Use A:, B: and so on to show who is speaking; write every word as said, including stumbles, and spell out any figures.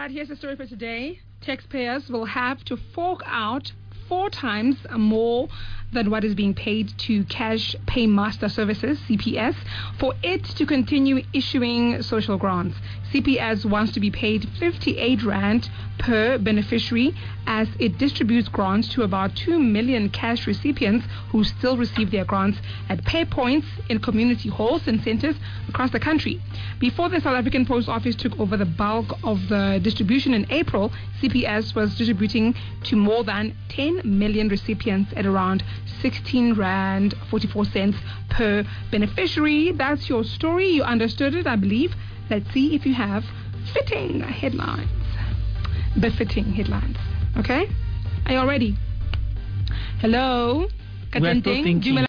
A: right, here's the story for today. Taxpayers will have to fork out four times more than what is being paid to Cash Paymaster Services, C P S, for it to continue issuing social grants. C P S wants to be paid fifty-eight rand per beneficiary as it distributes grants to about two million cash recipients who still receive their grants at pay points in community halls and centers across the country. Before the South African Post Office took over the bulk of the distribution in April, C P S was distributing to more than ten million recipients at around sixteen rand forty-four cents per beneficiary. That's your story. You understood it, I believe. Let's see if you have fitting headlines. Befitting headlines. Okay? Are you all ready? Hello?
B: We're still thinking.